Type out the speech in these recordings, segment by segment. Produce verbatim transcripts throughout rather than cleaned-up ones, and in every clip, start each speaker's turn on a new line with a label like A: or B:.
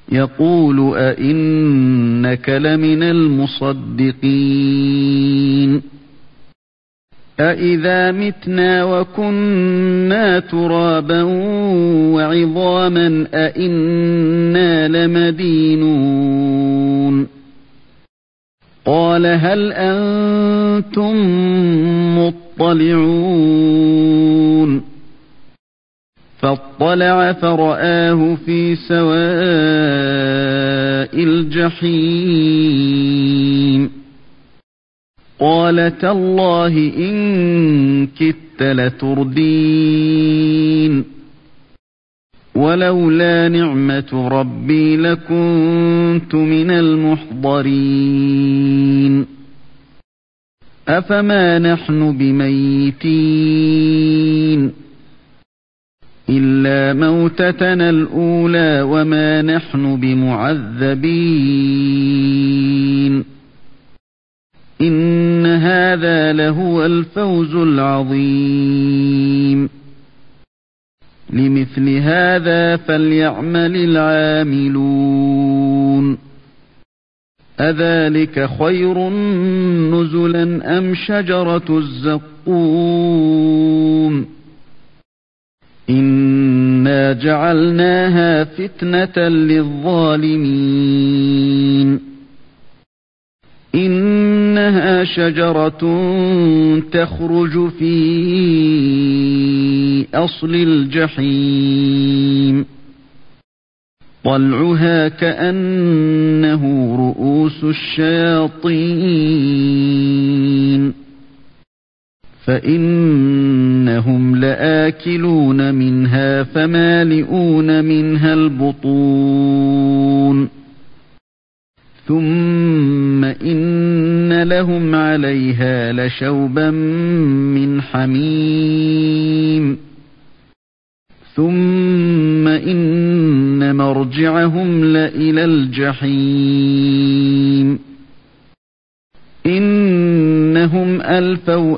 A: يقول أئنك لمن المصدقين أئذا متنا وكنا ترابا وعظاما أئنا لمدينون قال هل أنتم مطلعون فاطلع فرآه في سواء الجحيم قال تالله إن كدت لتردين ولولا نعمة ربي لكنت من المحضرين أفما نحن بميتين إلا موتتنا الأولى وما نحن بمعذبين إن هذا لهو الفوز العظيم لمثل هذا فليعمل العاملون أذلك خير نزلا أم شجرة الزقوم إنا جعلناها فتنة للظالمين إنها شجرة تخرج في أصل الجحيم طلعها كأنه رؤوس الشياطين فإنهم لآكلون منها فمالئون منها البطون ثم إن لهم عليها لشوبا من حميم ثم إن مرجعهم لإلى الجحيم إنهم ألفوا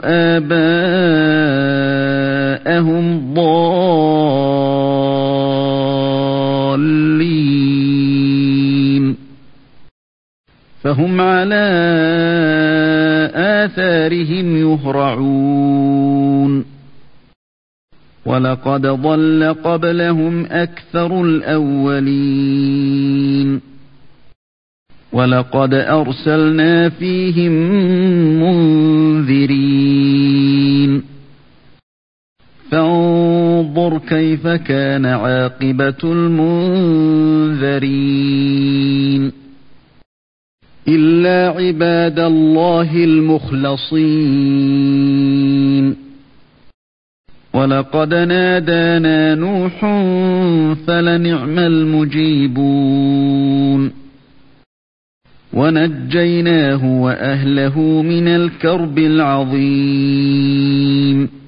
A: آباءهم ضالين فهم على آثارهم يهرعون ولقد ضل قبلهم أكثر الأولين ولقد أرسلنا فيهم منذرين فانظر كيف كان عاقبة المنذرين إلا عباد الله المخلصين ولقد نادانا نوح فلنعم المجيبون ونجيناه وأهله من الكرب العظيم